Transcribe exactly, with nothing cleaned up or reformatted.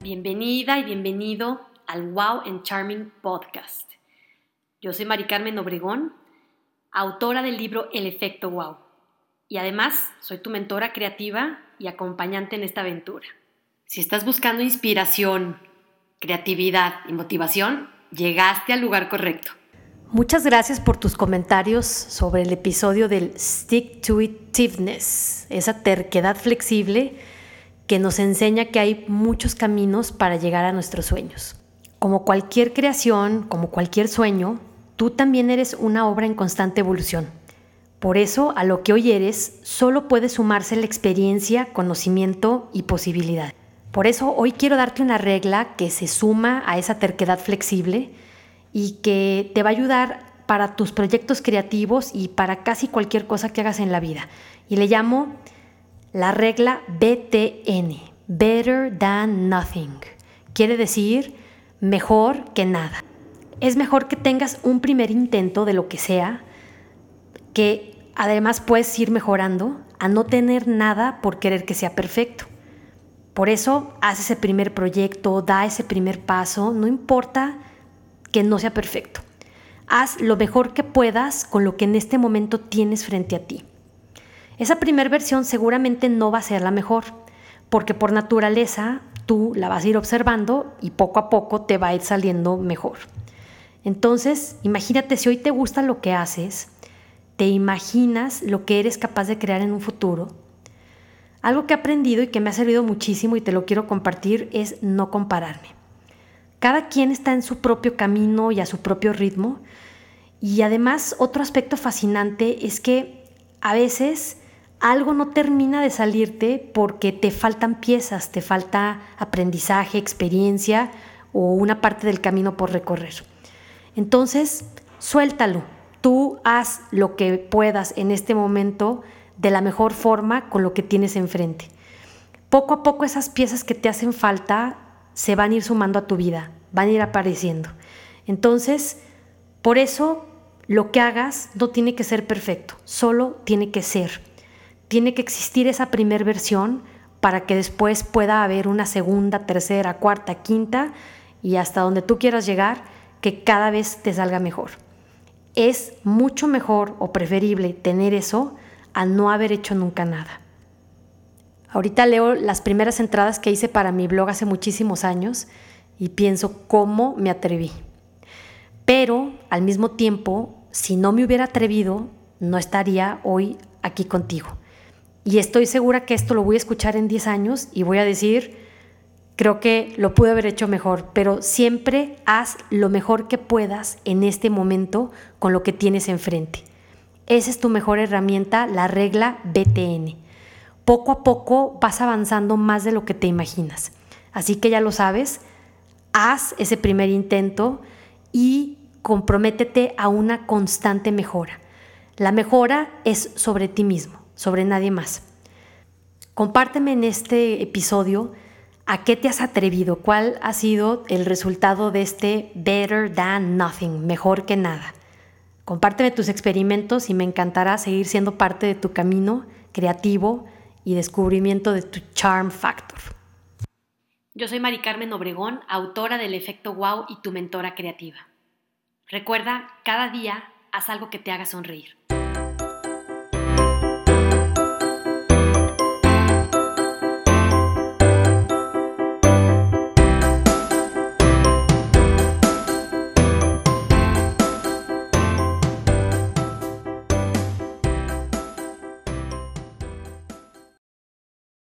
Bienvenida y bienvenido al Wow and Charming Podcast. Yo soy Mari Carmen Obregón, autora del libro El Efecto Wow, y además soy tu mentora creativa y acompañante en esta aventura. Si estás buscando inspiración, creatividad y motivación, llegaste al lugar correcto. Muchas gracias por tus comentarios sobre el episodio del Stick-to-Itiveness, esa terquedad flexible que nos enseña que hay muchos caminos para llegar a nuestros sueños. Como cualquier creación, como cualquier sueño, tú también eres una obra en constante evolución. Por eso, a lo que hoy eres, solo puede sumarse la experiencia, conocimiento y posibilidad. Por eso, hoy quiero darte una regla que se suma a esa terquedad flexible y que te va a ayudar para tus proyectos creativos y para casi cualquier cosa que hagas en la vida. Y le llamo la regla B T N, Better Than Nothing. Quiere decir mejor que nada. Es mejor que tengas un primer intento de lo que sea, que además puedes ir mejorando, a no tener nada por querer que sea perfecto. Por eso, haz ese primer proyecto, da ese primer paso, no importa que no sea perfecto. Haz lo mejor que puedas con lo que en este momento tienes frente a ti. Esa primera versión seguramente no va a ser la mejor, porque por naturaleza tú la vas a ir observando y poco a poco te va a ir saliendo mejor. Entonces, imagínate si hoy te gusta lo que haces, te imaginas lo que eres capaz de crear en un futuro. Algo que he aprendido y que me ha servido muchísimo y te lo quiero compartir es no compararme. Cada quien está en su propio camino y a su propio ritmo. Y además, otro aspecto fascinante es que a veces algo no termina de salirte porque te faltan piezas, te falta aprendizaje, experiencia o una parte del camino por recorrer. Entonces, suéltalo. Tú haz lo que puedas en este momento de la mejor forma con lo que tienes enfrente. Poco a poco esas piezas que te hacen falta se van a ir sumando a tu vida, van a ir apareciendo. Entonces, por eso lo que hagas no tiene que ser perfecto, solo tiene que ser. Tiene que existir esa primera versión para que después pueda haber una segunda, tercera, cuarta, quinta y hasta donde tú quieras llegar, que cada vez te salga mejor. Es mucho mejor o preferible tener eso a no haber hecho nunca nada. Ahorita leo las primeras entradas que hice para mi blog hace muchísimos años y pienso cómo me atreví. Pero al mismo tiempo, si no me hubiera atrevido, no estaría hoy aquí contigo. Y estoy segura que esto lo voy a escuchar en diez años y voy a decir, creo que lo pude haber hecho mejor, pero siempre haz lo mejor que puedas en este momento con lo que tienes enfrente. Esa es tu mejor herramienta, la regla B T N. Poco a poco vas avanzando más de lo que te imaginas. Así que ya lo sabes, haz ese primer intento y comprométete a una constante mejora. La mejora es sobre ti mismo, sobre nadie más. Compárteme en este episodio a qué te has atrevido, cuál ha sido el resultado de este better than nothing, mejor que nada. Compárteme tus experimentos y me encantará seguir siendo parte de tu camino creativo y descubrimiento de tu charm factor. Yo soy Mari Carmen Obregón, autora del Efecto Wow y tu mentora creativa. Recuerda, cada día haz algo que te haga sonreír.